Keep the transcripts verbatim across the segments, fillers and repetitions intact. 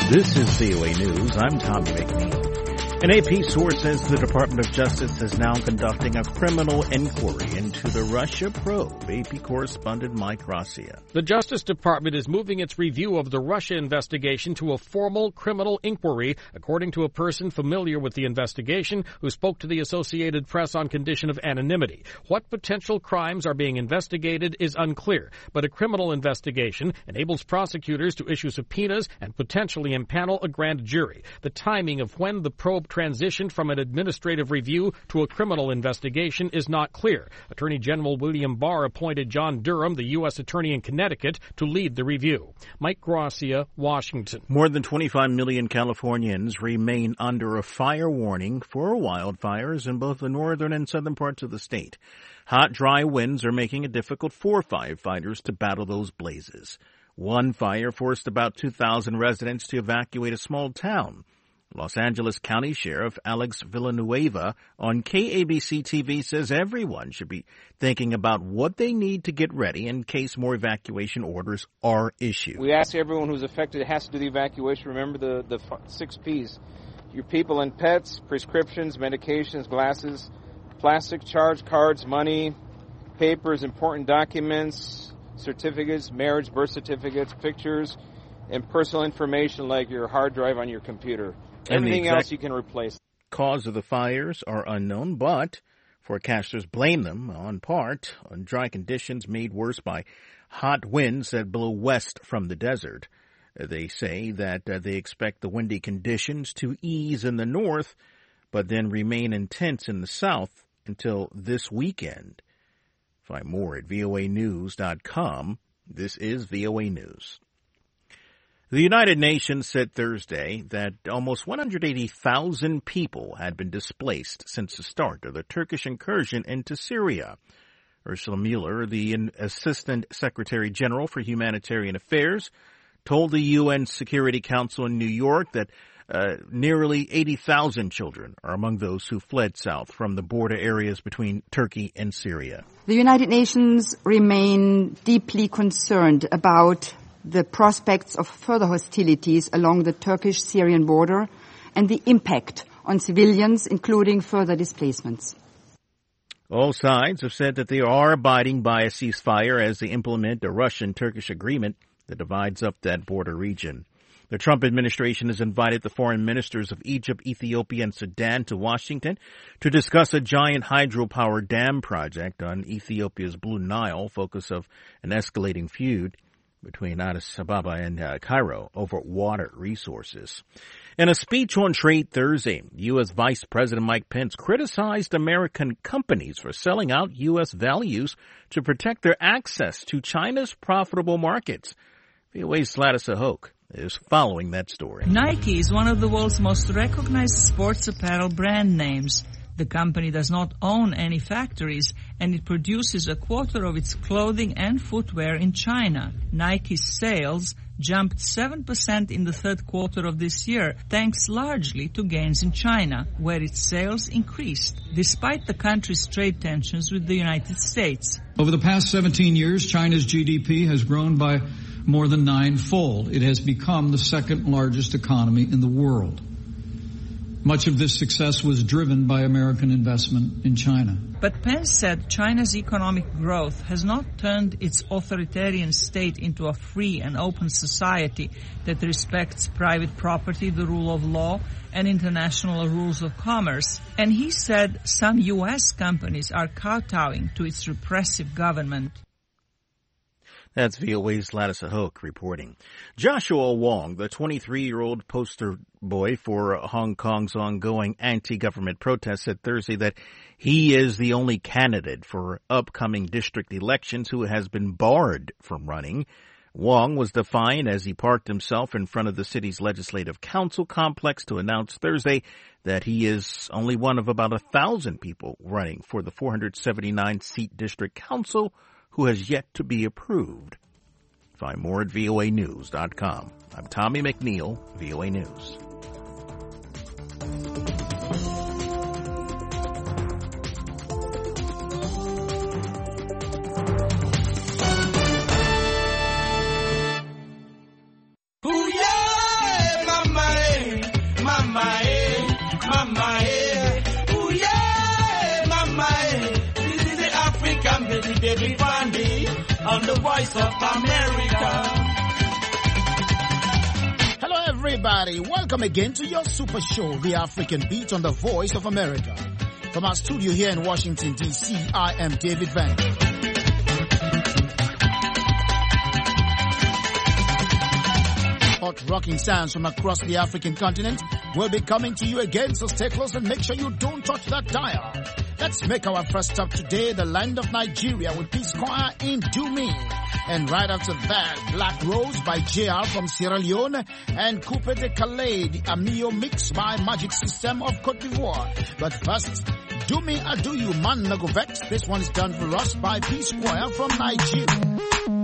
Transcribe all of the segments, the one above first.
This is V O A News. I'm Tommy McNeil. An A P source says the Department of Justice is now conducting a criminal inquiry into the Russia probe. A P correspondent Mike Gracia. The Justice Department is moving its review of the Russia investigation to a formal criminal inquiry, according to a person familiar with the investigation who spoke to the Associated Press on condition of anonymity. What potential crimes are being investigated is unclear, but a criminal investigation enables prosecutors to issue subpoenas and potentially impanel a grand jury. The timing of when the probe transitioned from an administrative review to a criminal investigation is not clear. Attorney General William Barr appointed John Durham, the U S attorney in Connecticut, to lead the review. Mike Gracia, Washington. More than twenty-five million Californians remain under a fire warning for wildfires in both the northern and southern parts of the state. Hot, dry winds are making it difficult for firefighters to battle those blazes. One fire forced about two thousand residents to evacuate a small town. Los Angeles County Sheriff Alex Villanueva on K A B C T V says everyone should be thinking about what they need to get ready in case more evacuation orders are issued. We ask everyone who's affected has to do the evacuation. Remember the, the six P's. Your people and pets, prescriptions, medications, glasses, plastic charge cards, money, papers, important documents, certificates, marriage, birth certificates, pictures, and personal information like your hard drive on your computer. Everything else you can replace. Cause of the fires are unknown, but forecasters blame them on part on dry conditions made worse by hot winds that blow west from the desert. They say that uh, they expect the windy conditions to ease in the north, but then remain intense in the south until this weekend. Find more at V O A news dot com. This is V O A News. The United Nations said Thursday that almost one hundred eighty thousand people had been displaced since the start of the Turkish incursion into Syria. Ursula Mueller, the Assistant Secretary General for Humanitarian Affairs, told the U N Security Council in New York that uh, nearly eighty thousand children are among those who fled south from the border areas between Turkey and Syria. The United Nations remain deeply concerned about the prospects of further hostilities along the Turkish-Syrian border and the impact on civilians, including further displacements. All sides have said that they are abiding by a ceasefire as they implement a Russian-Turkish agreement that divides up that border region. The Trump administration has invited the foreign ministers of Egypt, Ethiopia, and Sudan to Washington to discuss a giant hydropower dam project on Ethiopia's Blue Nile, focus of an escalating feud between Addis Ababa and uh, Cairo over water resources. In a speech on trade Thursday, U S. Vice President Mike Pence criticized American companies for selling out U S values to protect their access to China's profitable markets. V O A's Gladys Ahoke is following that story. Nike is one of the world's most recognized sports apparel brand names. The company does not own any factories, and it produces a quarter of its clothing and footwear in China. Nike's sales jumped seven percent in the third quarter of this year, thanks largely to gains in China, where its sales increased, despite the country's trade tensions with the United States. Over the past seventeen years, China's G D P has grown by more than ninefold. It has become the second largest economy in the world. Much of this success was driven by American investment in China. But Pence said China's economic growth has not turned its authoritarian state into a free and open society that respects private property, the rule of law, and international rules of commerce. And he said some U S companies are kowtowing to its repressive government. That's V O A's Gladys Ahoke reporting. Joshua Wong, the twenty-three-year-old poster boy for Hong Kong's ongoing anti-government protests, said Thursday that he is the only candidate for upcoming district elections who has been barred from running. Wong was defiant as he parked himself in front of the city's legislative council complex to announce Thursday that he is only one of about a thousand people running for the four hundred seventy-nine seat district council who has yet to be approved. Find more at V O A news dot com. I'm Tommy McNeil, V O A News. Ooh, yeah, voice of America. Hello everybody, welcome again to your super show, The African Beat on the Voice of America. From our studio here in Washington, D C, I am David Van. Hot rocking sounds from across the African continent will be coming to you again, so stay close and make sure you don't touch that dial. Let's make our first stop today, the land of Nigeria, with Peace Choir in Do Me. And right after that, Black Rose by J R from Sierra Leone and Coupe de Calais, the Amio mix by Magic System of Cote d'Ivoire. But first, Do Me I Do You, Man No Go Vex. This one is done for us by Peace Choir from Nigeria.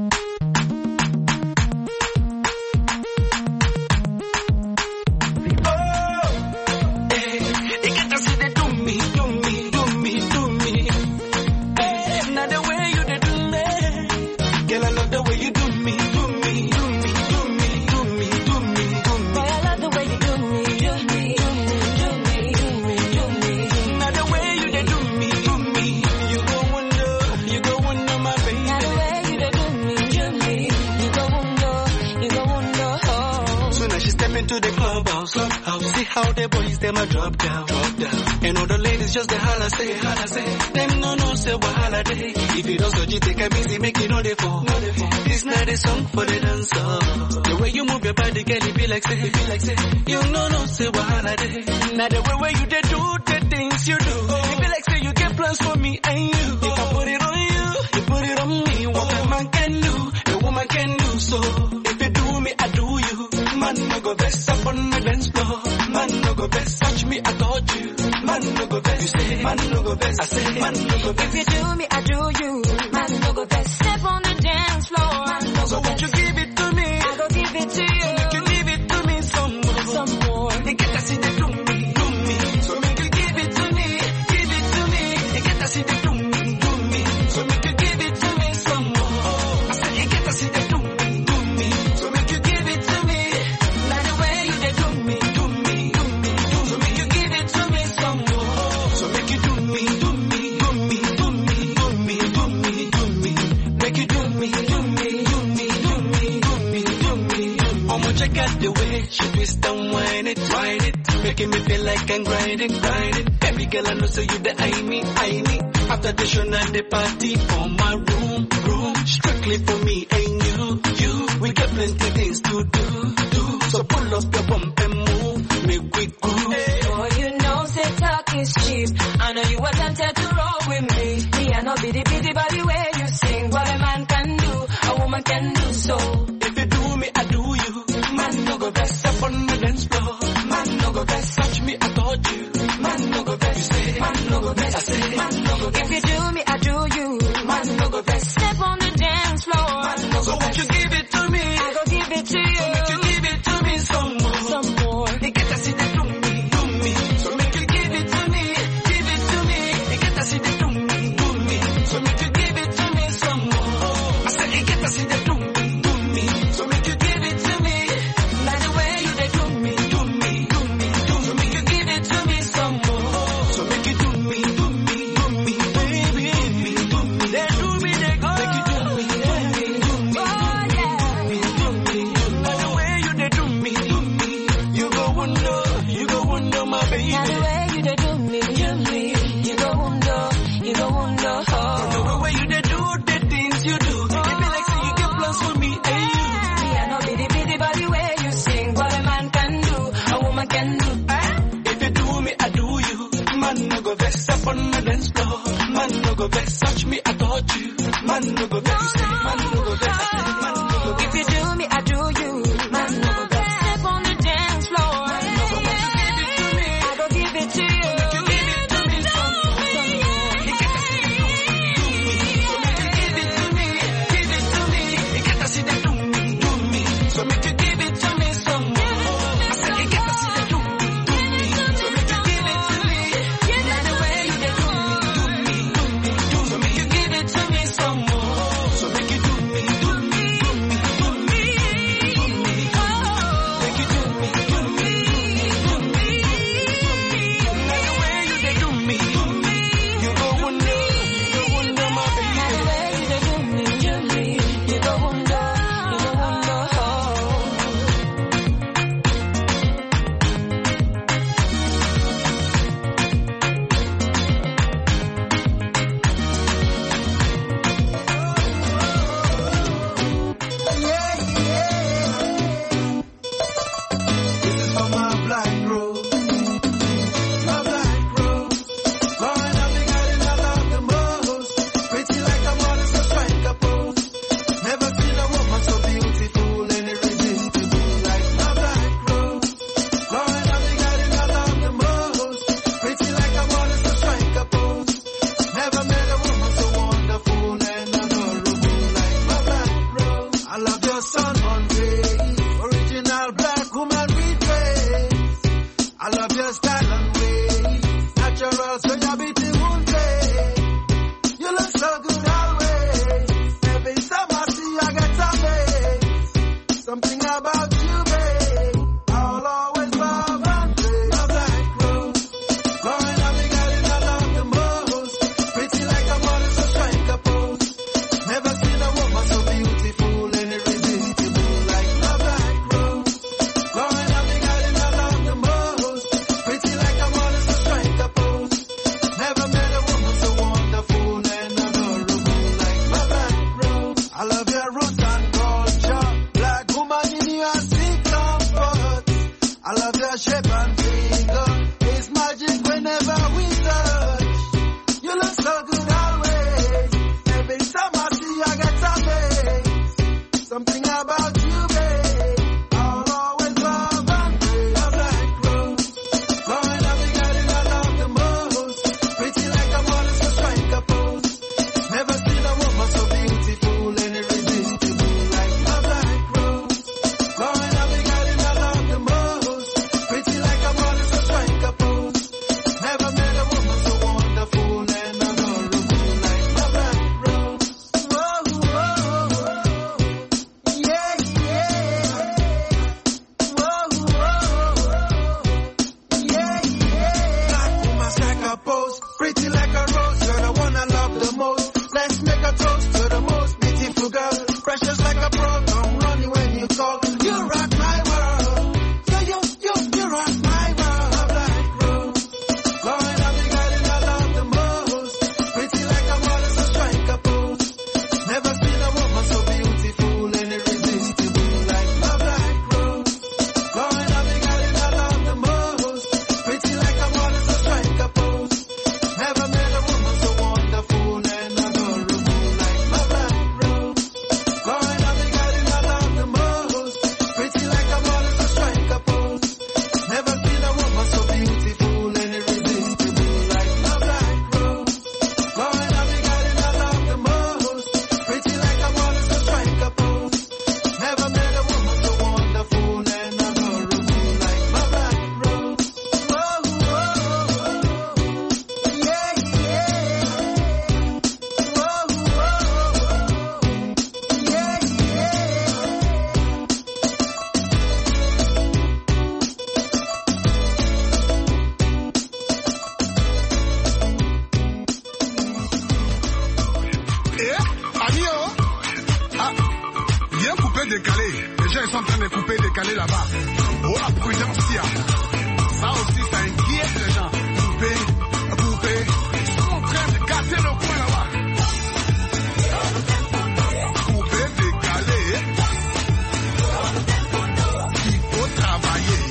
See how the boys them a drop down, drop down. And all the ladies just the holla say, holla say. Them no no say wahala day. If you don't so you take a busy, make it no they fall. This not a song for the dancer. The way you move your body, girl, it be like say, it be like say. You no no say wahala day. Now the way where you they do the things you do. It be like say you get plans for me and you. If I put it on you, you put it on me. What a man can do, a woman can do so. If you do me, I do you. Man no go best up on the dance floor. Man no go best, touch me, I got you. Man no go best, you say. Man no go best, I say. Man no go best. If you do me, I do you. Man no go best, step on the dance floor. Man no go so best. won't you give it to me? I go give it to you. So make you give it to me some more. Some more. They get to see they do me, do me. So make you give it to me, give it to me. They get to see they do me, do me. So make you give it to me some more. I said they get to see they do me, do me. So make you give it to me. By the way you they do me. Check out the way she twist and whine it, whine it, making me feel like I'm grinding, grinding. Every girl I know say you the I me, I me. After the show and the party for my room, room, strictly for me and you, you. We got plenty things to do, do. So pull up your bump and move, make we groove. Oh, you know say talk is cheap. I know you were tempted to roll with me. Me I know be the busy body way you sing. What a man can do, a woman can do so. If you do me, I do you. Man no go best up on the dance floor. Man no go best, touch me, I got you. Man no go best, you say. Man no go best, I say. Man no go best. If you do me, I do you. Man no go best, step on the dance floor. Man no go so won't you give it to me? I go give it to you. So make you give it to me some more. Some more. They get to see they do me, do me. So make you give it to me, give it to me. They get to see they do me, do me. So make you give it to me some more. I said they get to see they do me, do me. So make you give it to me. On the dance floor, man no go best, touch me, I got you. Man no go best, say, man no go best, I say, man no go best. If you do me, I do you. Man no go best, step on the dance floor. Man no go best, you give it to me. I go give it to you. So make you give it to me some more. You get to see they do me, do me. So make you give it to me, give it to me. You get to see they do me, do me. So make you give it to me some more. I said you get to see they do me, do me. So make you give it to me. So make you do me, about you, babe. I'll always love and pray. Love like rose. Growing up, we got it, I love the most. Pretty like a model, so strike a pose. Never seen a woman so beautiful and irresistible like love like rose. Growing up, we got it, I love the most. Pretty like a model, so strike a pose. Never met a woman so wonderful and adorable like love like rose. I love your roots and culture. Black woman in your seek comfort. I love your shape and figure. It's magic whenever we touch. You look so good always. Every time I see you, I get amazed. Something about you, babe. I'll always love and pray. Love like rose. Growing up, we got it, I love the most. Pretty like a model, so strike a pose. Never seen a woman so beautiful and irresistible like love like rose. Growing up, we got it, I love the most. Pretty like a model, so strike a pose. Never met a woman so wonderful and adorable like love like rose. Whoa, whoa, whoa. Yeah, yeah. Whoa, whoa. Yeah, yeah. Black woman strike a pose. Pretty like a rose. You're the one I love the most. Let's make a toast to the most beautiful girl. Precious like a pearl. Come running when you call. You rock my world. You, you, you, you rock my world. Love like rose. Growing up, we got it, I love the most. Pretty like a model, so strike a pose. Never seen a woman so beautiful and irresistible like love like rose. Growing up, we got it, I love the most. Pretty like a model, so strike a pose. Never met a woman so wonderful and adorable like love like rose. Growing up, we got it, I love the most. Pretty like a model, so strike a pose. Never seen a woman so beautiful and irresistible like love like rose. Growing up, we got it, I love the most. Pretty like a model, so strike a pose. Never met a woman so wonderful and adorable like love like rose. Whoa, whoa, yeah, yeah. Whoa, whoa, yeah, Eh, Amio, ah, viens couper, décaler. Les gens ils sont en train de couper, décaler là-bas. Oh, la prudence, ça aussi, ça inquiète les gens. Couper, couper. Ils sont en train de casser le coin là-bas. Couper, décaler. Il faut travailler.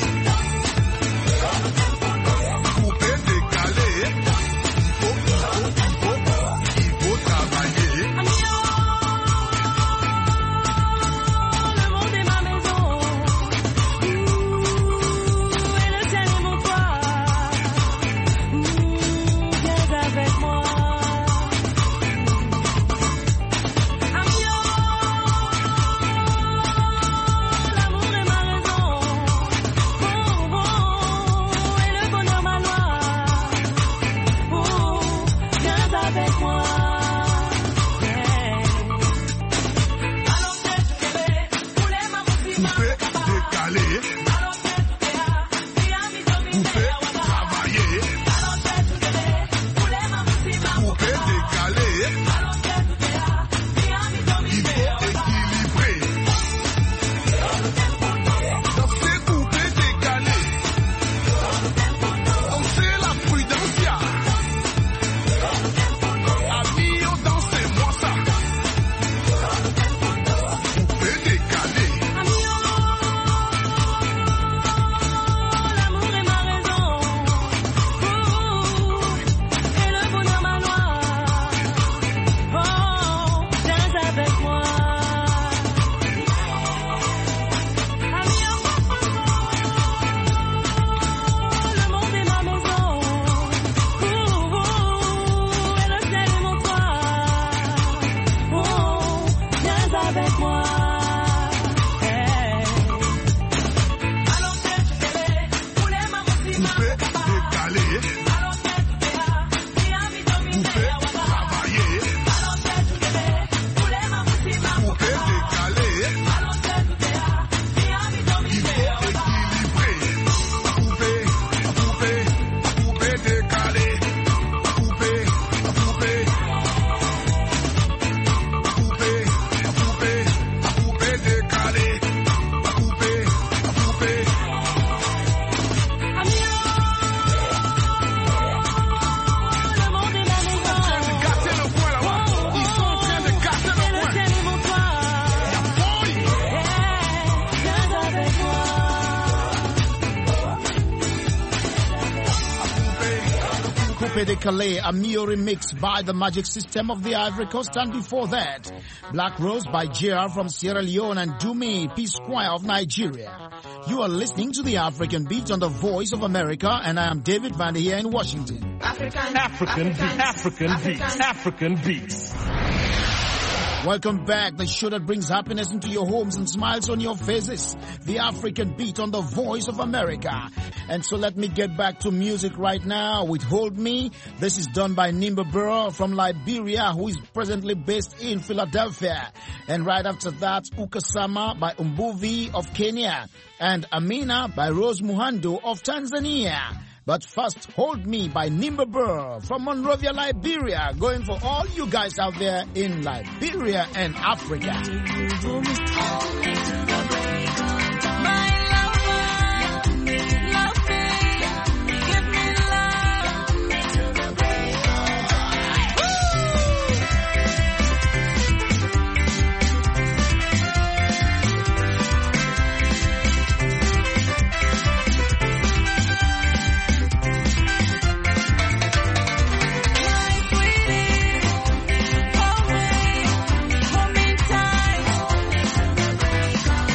Couper, décaler. Il faut, il faut, il faut, il faut travailler. Le monde est ma maison. Ouh, et le ciel est mon toit. Ouh, viens avec moi. Amio, l'amour est ma raison. Oh, oh, et le bonheur ma loi. Oh, viens avec moi. Couper, décaler. Couper, travailler. Couper, décaler. Il faut équilibrer. Danser, couper, décaler. Danser la prudencia. Amio, dansez-moi ça. Couper, décaler. Coupe de Calais, a Mio remix by the Magic System of the Ivory Coast, and before that, Black Rose by J R from Sierra Leone and Dumi, Peace Choir of Nigeria. You are listening to the African Beat on the Voice of America, and I am David Van here in Washington. African, African Beats, African Beats, African Beats. Welcome back, the show that brings happiness into your homes and smiles on your faces. The African Beat on the Voice of America. And so let me get back to music right now with Hold Me. This is done by Nimba Burrow from Liberia, who is presently based in Philadelphia. And right after that, Ukasama by Umbuvi of Kenya. And Amina by Rose Muhando of Tanzania. But first, Hold Me by Nimba Burrow from Monrovia, Liberia, going for all you guys out there in Liberia and Africa. Hold me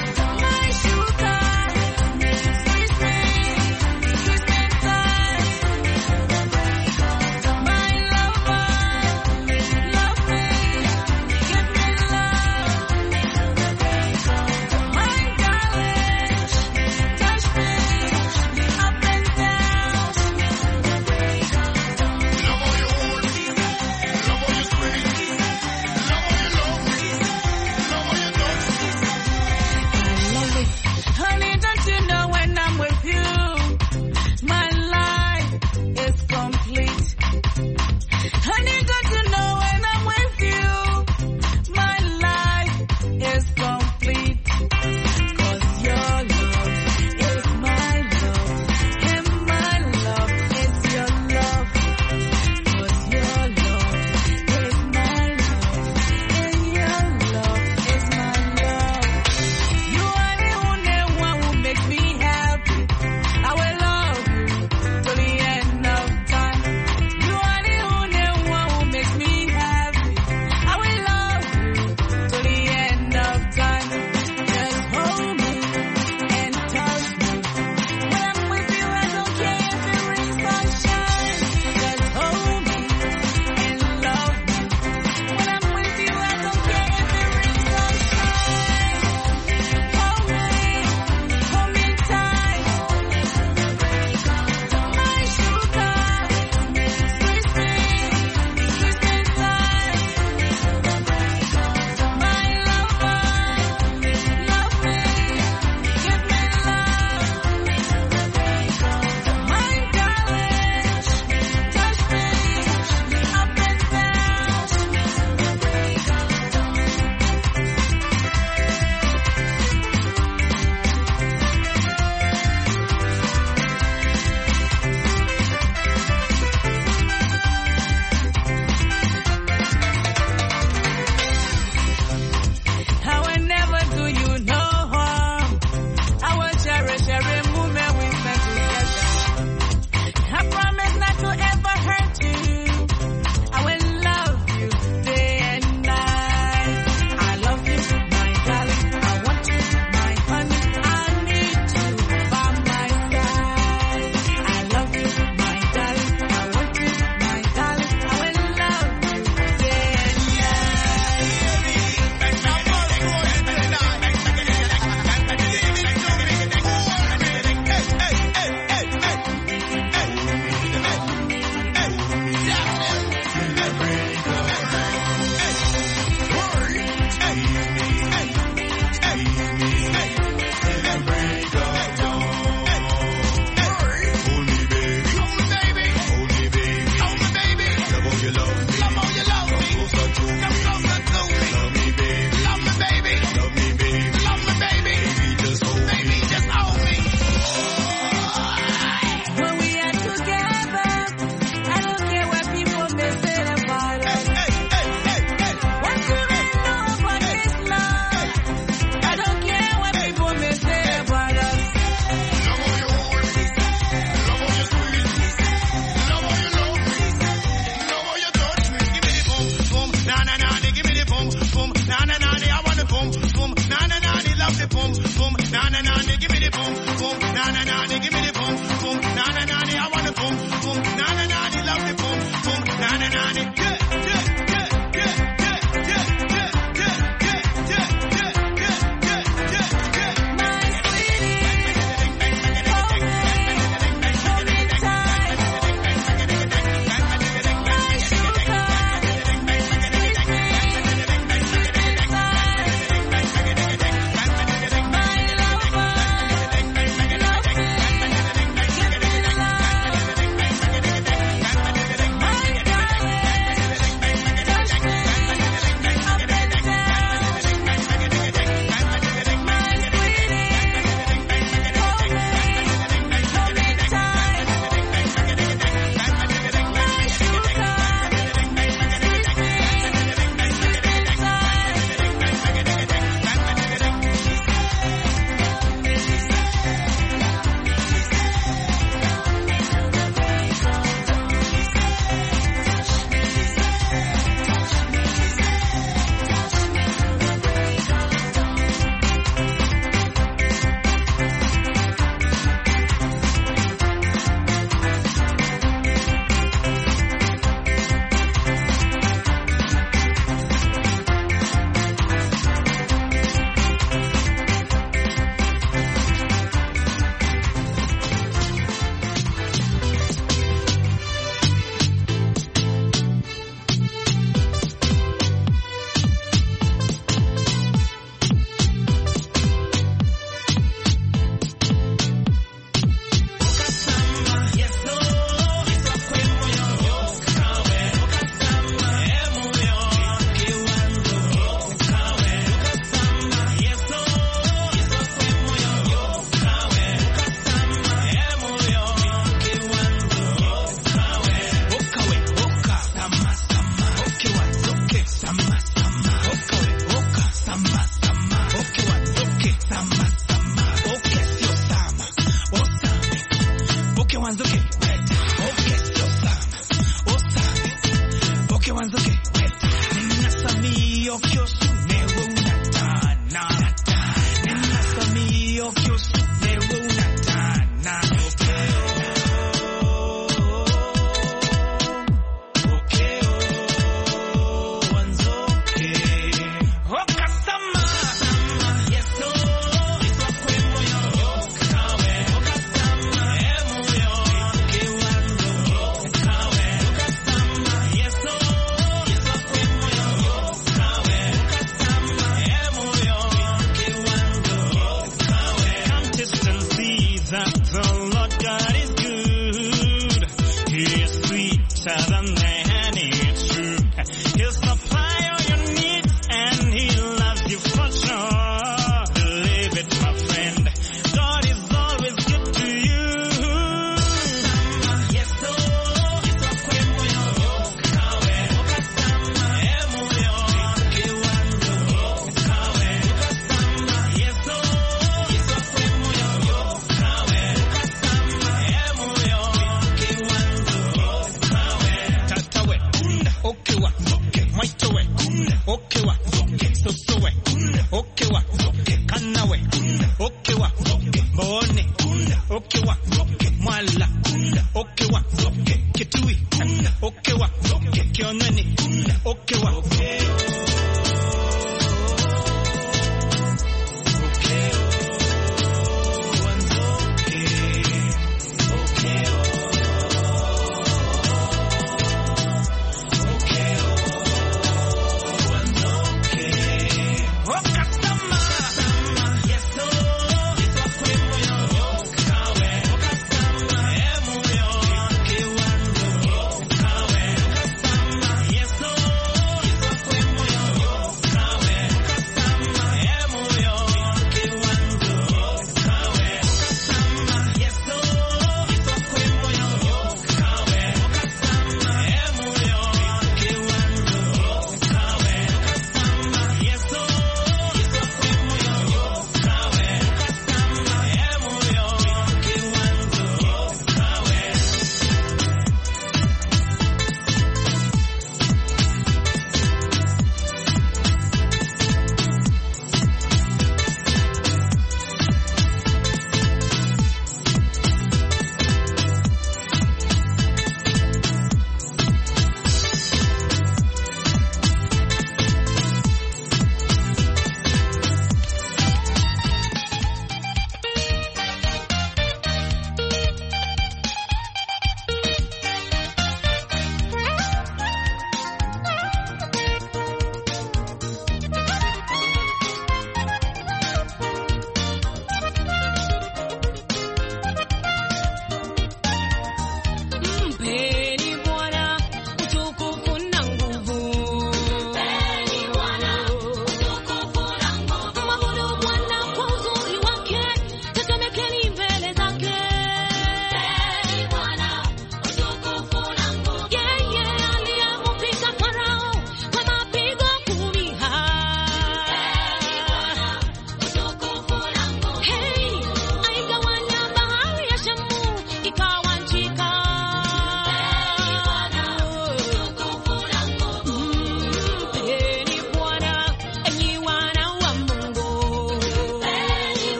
na na na, give me the boom boom, na na na, I want the boom boom, na na na, love the boom boom, na na na, yeah yeah yeah yeah yeah yeah yeah yeah yeah yeah yeah yeah. My sweetie, hold me, hold me tight. My sugar, my lover, love me.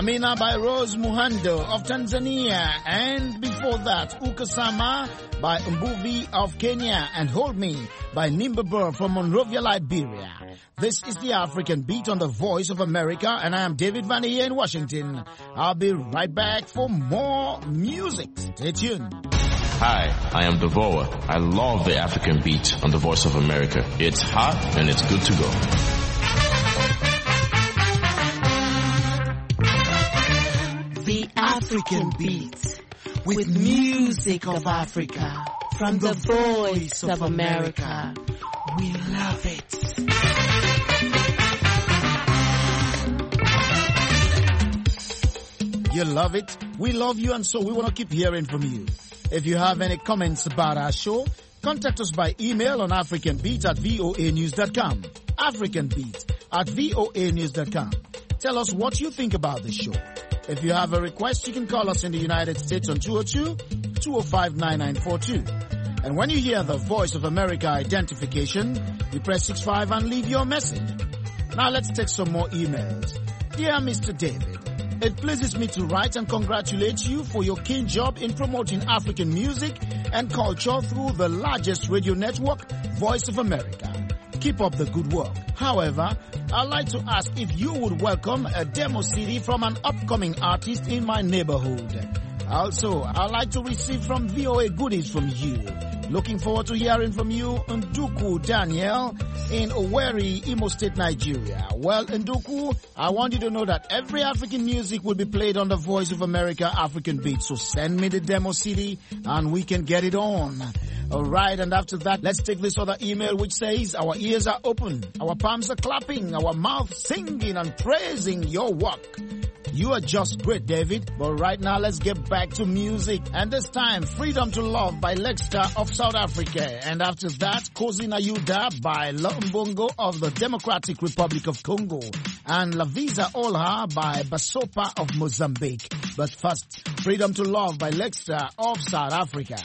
Amina by Rose Muhando of Tanzania, and before that, Ukasama by Mbuvi of Kenya, and Hold Me by Nimba Burr from Monrovia, Liberia. This is the African Beat on the Voice of America, and I am David Vanny here in Washington. I'll be right back for more music. Stay tuned. Hi, I am Devoa. I love the African Beat on the Voice of America. It's hot and it's good to go. The African Beat, with music of Africa, from the Voice of America. We love it. You love it, we love you, and so we want to keep hearing from you. If you have any comments about our show, contact us by email on africanbeat at voa news dot com. africanbeat at voa news dot com. Tell us what you think about the show. If you have a request, you can call us in the United States on two oh two, two oh five, nine nine four two. And when you hear the Voice of America identification, you press six five and leave your message. Now let's take some more emails. Dear Mister David, it pleases me to write and congratulate you for your keen job in promoting African music and culture through the largest radio network, Voice of America. Keep up the good work. However, I'd like to ask if you would welcome a demo C D from an upcoming artist in my neighborhood. Also, I'd like to receive from V O A goodies from you. Looking forward to hearing from you, Nduku Daniel in Owerri, Imo State, Nigeria. Well, Nduku, I want you to know that every African music will be played on the Voice of America African Beat. So send me the demo C D and we can get it on. All right, and after that, let's take this other email which says, our ears are open, our palms are clapping, our mouth singing and praising your work. You are just great, David. But right now, let's get back to music. And this time, Freedom to Love by Lexstar of South Africa. And after that, Kosi Nayuda by Lumbongo of the Democratic Republic of Congo. And La Visa Olha by Basopa of Mozambique. But first, Freedom to Love by Lexstar of South Africa.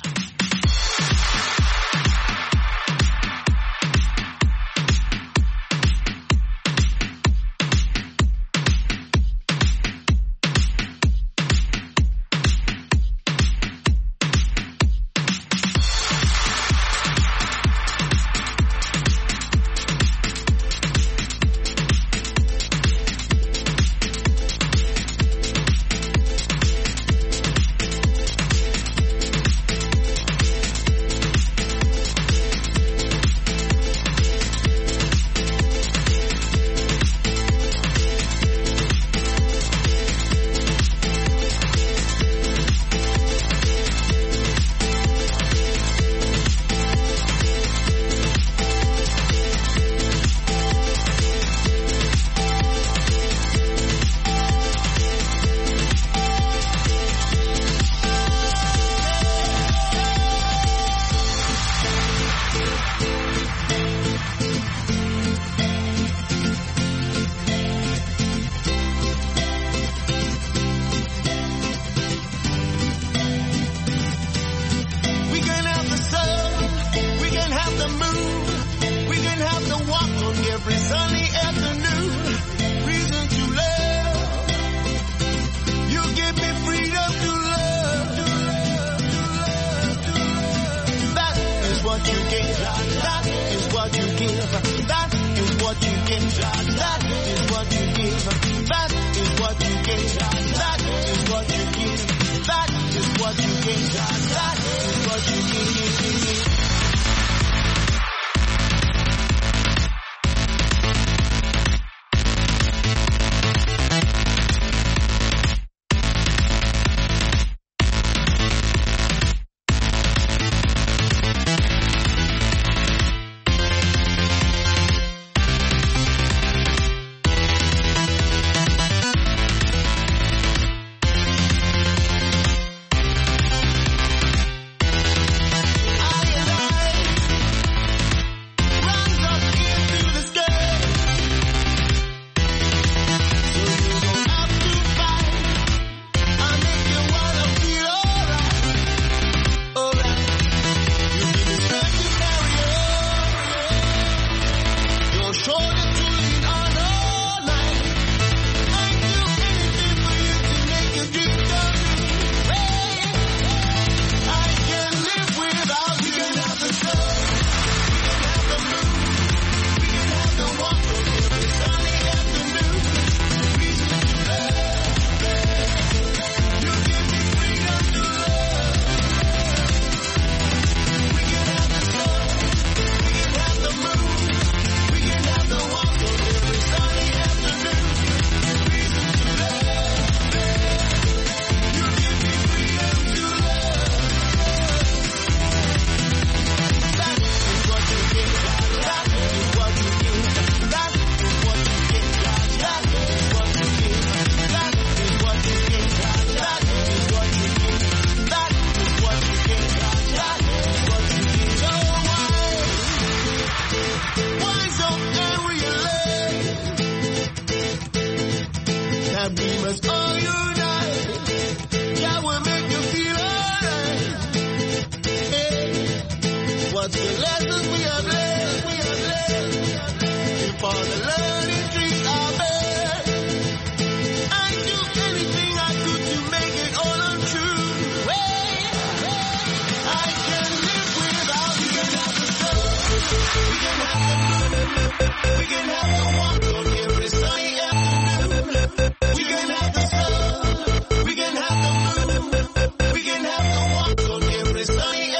Let's all unite. Yeah, we'll make you feel alright. Hey, what's the lessons we have learned? We have learned. Before the learning trees are bare. I do anything I could to make it all untrue. Hey, I can live without you. We can have the sun. We can have the walk on every sunny afternoon. We can have the sun. We can have the moon. We can have the walk on every sunny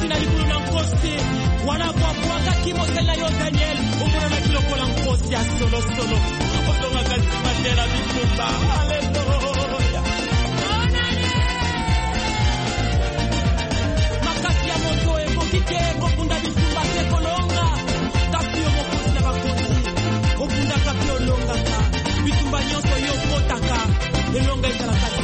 na likulu na nkosi wana kwa bwaka kimosela yo Daniel umuna na kiloko la nkosi ya solo solo odonga kasi matela bitumba haleluya makasi ya moto e kokike kopunda bitumba se kolonga kapio mokosi na bakosi kopunda kapio longa ka bitumba nyonso yo kotaka elonga itala kasi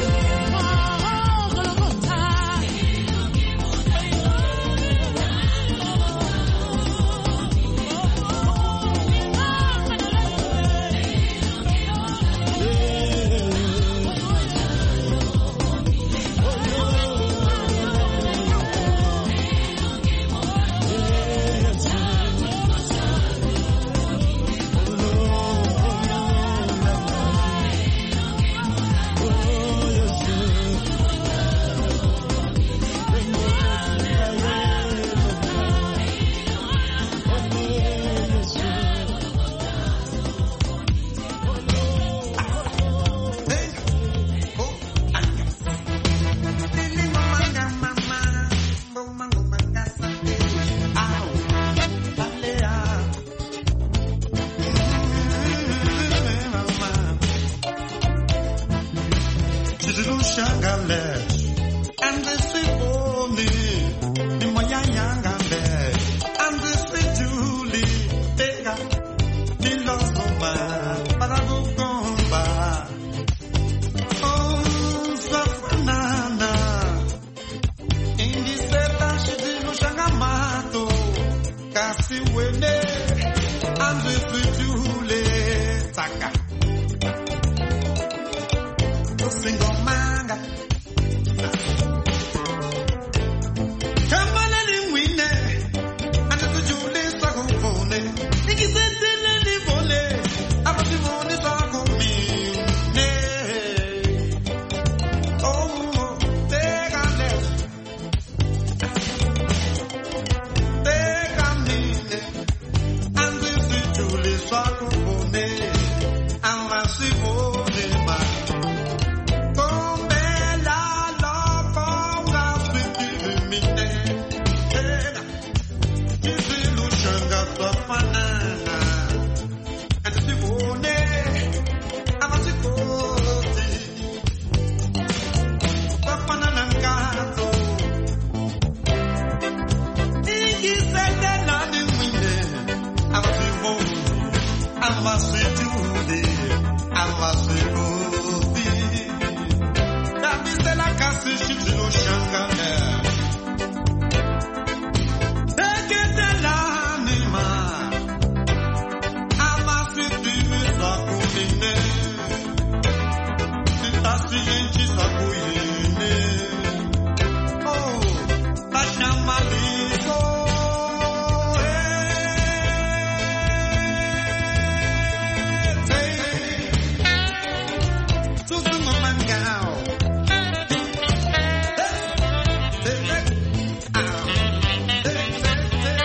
Hey,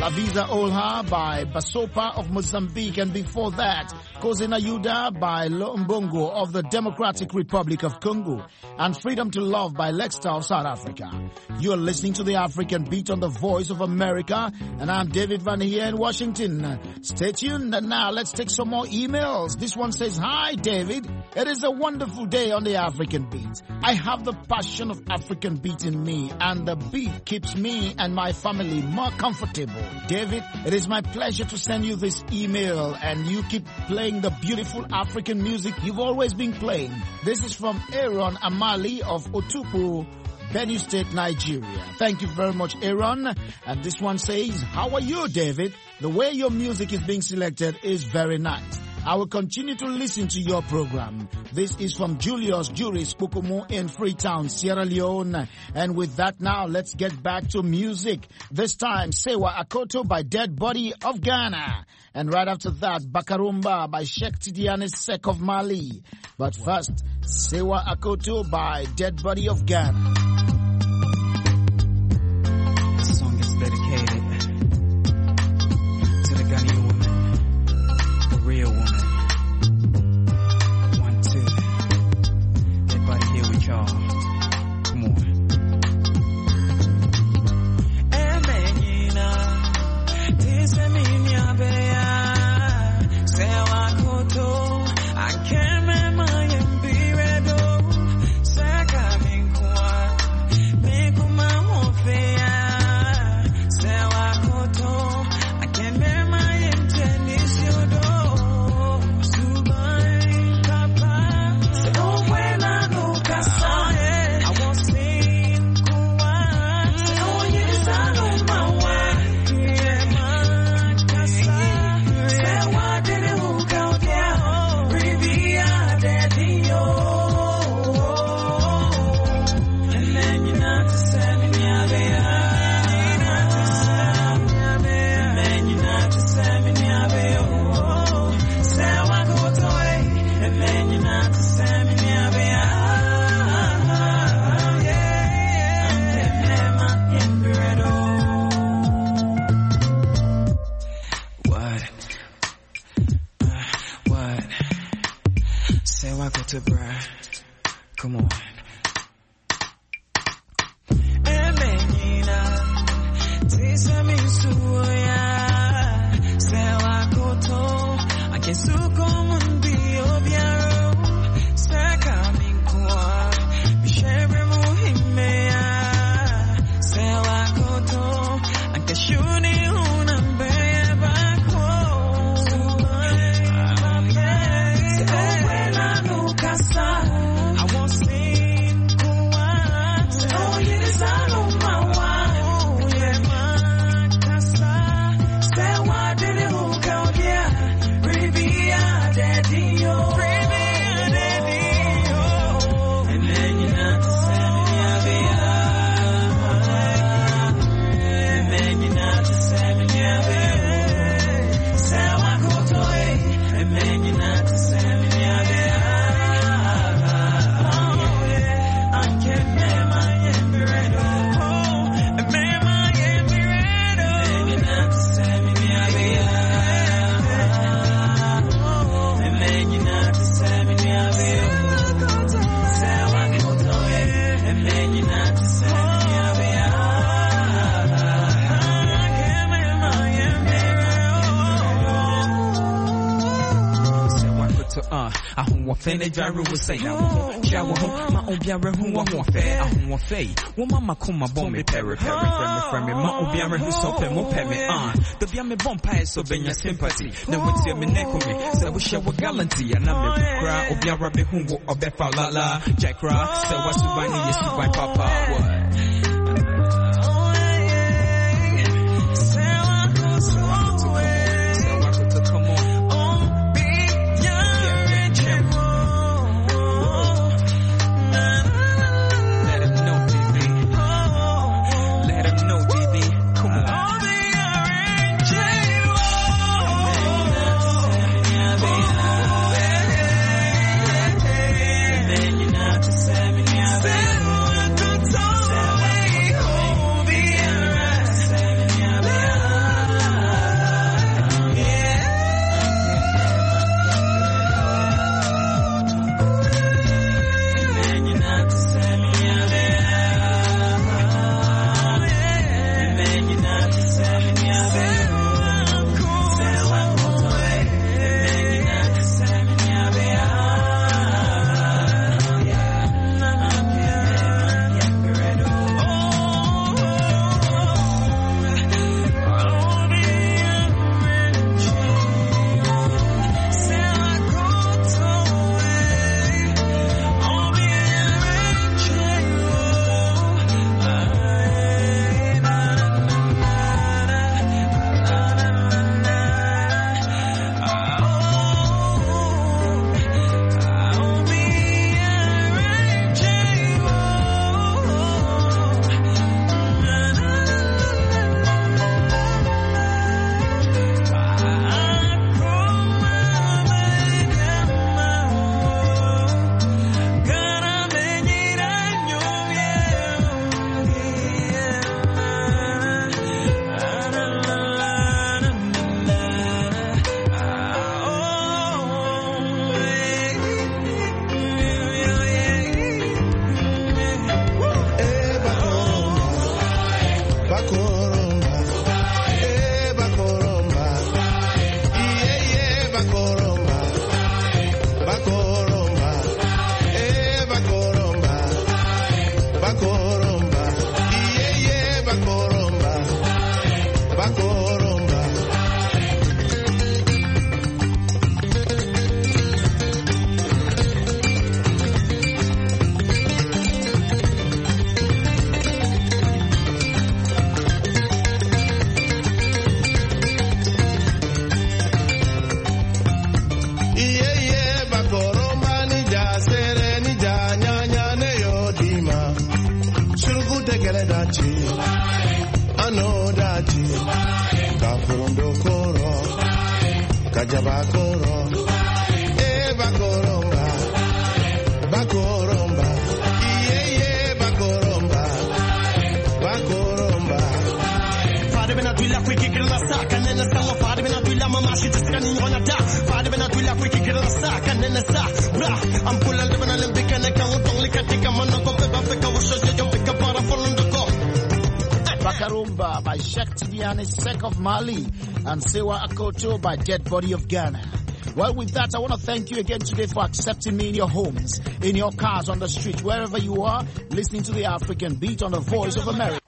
La Visa Olha by Basopa of Mozambique, and before that, Kozena Yuda by Lombongo of the Democratic Republic of Congo, and Freedom to Love by Lexstar of South Africa. You are listening to the African Beat on the Voice of America, and I'm David Van here in Washington. Stay tuned, and now let's take some more emails. This one says, "Hi David, it is a wonderful day on the African Beat. I have the passion of African Beat in me, and the beat keeps me and my family more comfortable. David, it is my pleasure to send you this email, and you keep playing the beautiful African music you've always been playing. This is from Aaron Amali of Otupu, Benue State, Nigeria." Thank you very much, Aaron. And this one says, "How are you, David? The way your music is being selected is very nice. I will continue to listen to your program." This is from Julius Juris Pukumu in Freetown, Sierra Leone. And with that now, let's get back to music. This time, Sewa Akoto by Dead Body of Ghana. And right after that, Bakarumba by Sheikh Tidiane Sek of Mali. But first, Sewa Akoto by Dead Body of Ghana. This song is dedicated to the Ghanaian woman, the real woman. One, two. Everybody here with y'all. Come on. Come on. Fene Jaru was saying, Jawa, my own Biara who want more fair, I want fair. Woman, my kuma bomb me peri peri frame frame, my own Biara who so pay more pay me on. The Biame bomb pie so been your sympathy. Now what's your neck with me? So we show a gallantry, and I'm a cry, or Biara be who or Befa Lala, Jackra, so what's the bunny, yes, you by Papa. What? So bakoromba, bakoromba. Anodaji, Kafurundo Koro, Kajabakoro, Eh Bakoromba, Bakoromba, Yeah, yeah, Bakoromba, Bakoromba. Fade Benatuila, Quickie Girlasak, and then the Sala Fade Benatuila, Mama, she just can't on a da. Fade Benatuila, Quickie Girlasak, and then the Sa, Bra, I'm full of an Olympic and I can't only take a man of Africa, which is a pick up for a full on the go. Bakarumba by Sheikh Tidiane Sek of Mali and Sewa Akoto by Dead Body of Ghana. Well, with that, I want to thank you again today for accepting me in your homes, in your cars, on the street, wherever you are, listening to the African Beat on the Voice of America.